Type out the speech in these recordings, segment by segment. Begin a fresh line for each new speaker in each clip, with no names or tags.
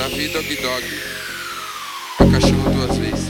Davi Dog Dog. A cachorro duas vezes.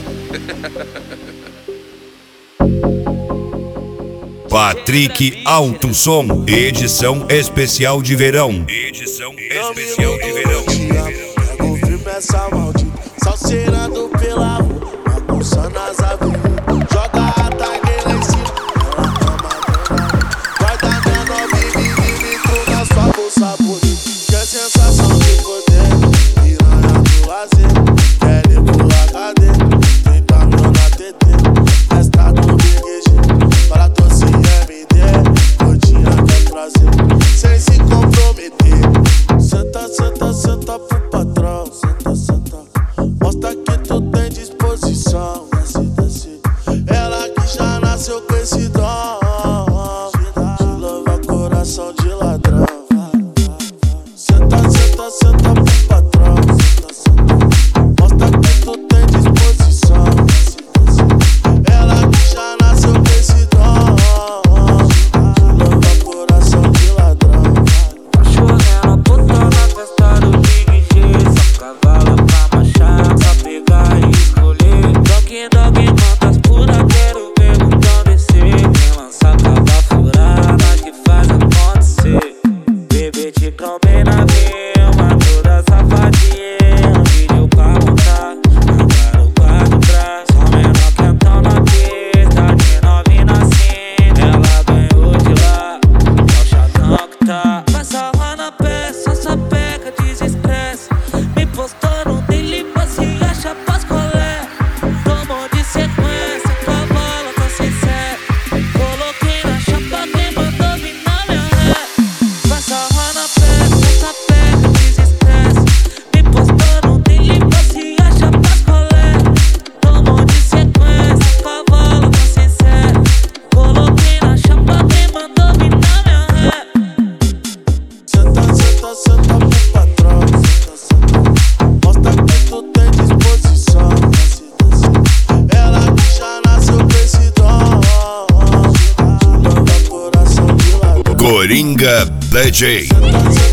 Patrick Alto Som, edição especial de verão. Edição especial de verão.
Pego firme essa maldita, salseirando pela rua, bagunçando as avenidas. Joga a tag lá em cima, ela toma adrenalina. Guarda minha nova e milímetro na sua bolsa bonita. Que é sensação de poder, piranha do lazer. Quer ir pro HD, 30 mil na TT. Festa do BGG, para doce MD. Gordinha quer prazer, sem se comprometer. Senta, senta, senta pro patrão. Senta, senta, mostra que tu tem disposição. Desce, desce, ela que já nasceu com esse dom de louvar coração de ladrão. Senta, senta, senta pro patrão. Senta, senta, mostra que tu tem disposição. Desce, desce, ela que já nasceu com esse dom de louvar coração de ladrão.
Cachorrena puta na festa do Big G. Só cavala pra marchar, pra pegar e escolher. Dog Dog mantas pura, quero ver o botão descer. Quem lança cava furada que faz acontecer. Bebê te trombei na rima, toda safadinha. Vídeo pra montar, agora o quarto trás. Só menor quentão na pista, de novinha assim. Ela ganhou de lá, é o chatão que tá. Vai salvar na peça, só pega desestresse. Me postou no dele, mas se acha pascolé. Tomou de sequência, cavalo tá sem sé. Coloquei na chapa, quem mandou vir na minha ré. Vai salvar na peça, só pega desestresse. Me postou no dele, mas se acha pascolé. Tomou de sequência, cavalo tá sem sé. Coloquei na chapa, quem mandou vir na minha ré.
Senta, senta, senta pro patrão. Senta, senta, mostra que tu tem disposição. Desce, desce, ela que já nasceu com esse dom de louvar coração de ladrão.
Coringa DJ.
Senta, senta,